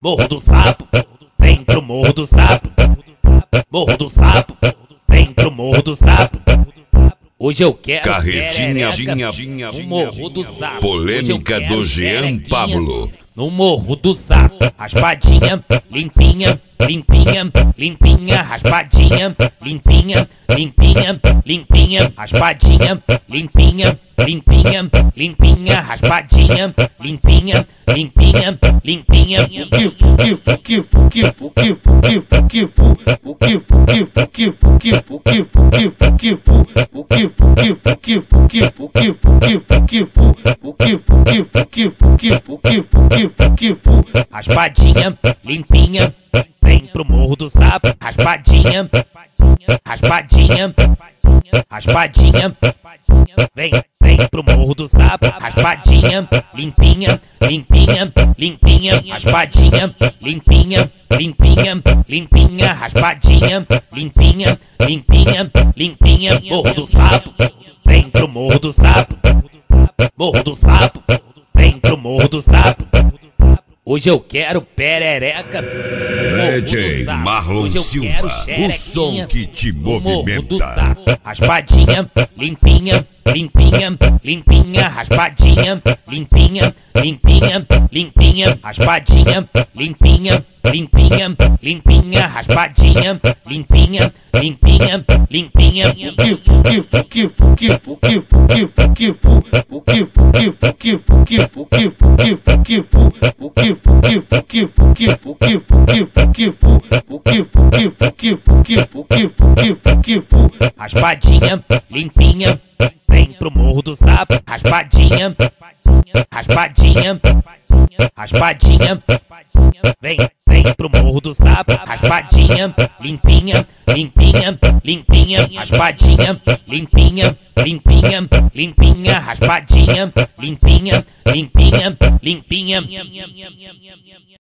Morro do Sapo, vem pro Morro do Sapo. Morro do Sapo, vem pro Morro do Sapo. Hoje eu quero Carretinha, no Morro do Sapo. polêmica do Jean Pablo. No Morro do Sapo, raspadinha, limpinha, limpinha, limpinha, raspadinha, limpinha, limpinha, limpinha, raspadinha, limpinha, limpinha, limpinha, raspadinha, limpinha, limpinha, limpinha. Raspadinha, limpinha, vem pro Morro do Sapo. Raspadinha, raspadinha, raspadinha, vem pro Morro do Sapo. Raspadinha, limpinha, limpinha, limpinha, raspadinha, limpinha, limpinha, limpinha, raspadinha, limpinha, limpinha, limpinha. Morro do Sapo, vem pro Morro do Sapo. Morro do Sapo, vem pro Morro do Sapo. Hoje eu quero perereca. DJ Marlon Silva, o som que te movimenta. Raspadinha, limpinha, limpinha, limpinha, raspadinha, limpinha, limpinha, limpinha, raspadinha, limpinha, limpinha, limpinha, raspadinha, limpinha, limpinha, limpinha. Raspadinha, limpinha, vem pro Morro do Sapo. Raspadinha, raspadinha, raspadinha, vem pro Morro do Sapo. Raspadinha, limpinha, limpinha, limpinha, raspadinha, limpinha, limpinha, limpinha, raspadinha, limpinha, limpinha, limpinha.